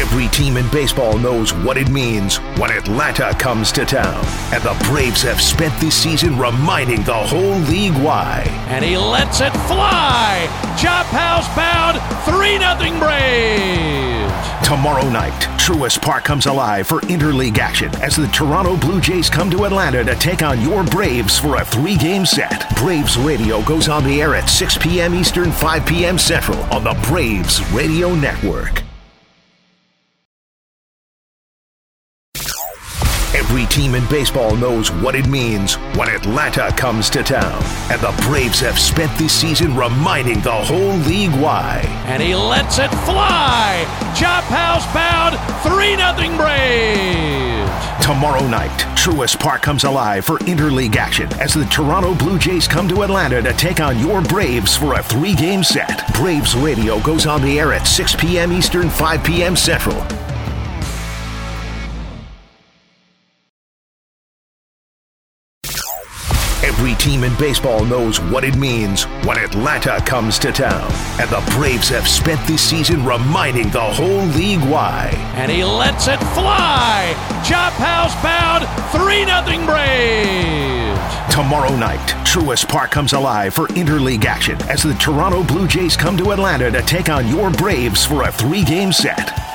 Every team in baseball knows what it means when Atlanta comes to town. And the Braves have spent this season reminding the whole league why. And he lets it fly. Chop house bound, 3-0 Braves. Tomorrow night, Truist Park comes alive for interleague action as the Toronto Blue Jays come to Atlanta to take on your Braves for a 3-game set. Braves Radio goes on the air at 6 p.m. Eastern, 5 p.m. Central on the Braves Radio Network. Every team in baseball knows what it means when Atlanta comes to town. And the Braves have spent this season reminding the whole league why. And he lets it fly. Chop house bound, 3-0 Braves. Tomorrow night, Truist Park comes alive for interleague action as the Toronto Blue Jays come to Atlanta to take on your Braves for a 3-game set. Braves Radio goes on the air at 6 p.m. Eastern, 5 p.m. Central. Every team in baseball knows what it means when Atlanta comes to town. And the Braves have spent this season reminding the whole league why. And he lets it fly. Chop house bound, 3-0 Braves. Tomorrow night, Truist Park comes alive for interleague action as the Toronto Blue Jays come to Atlanta to take on your Braves for a 3-game set.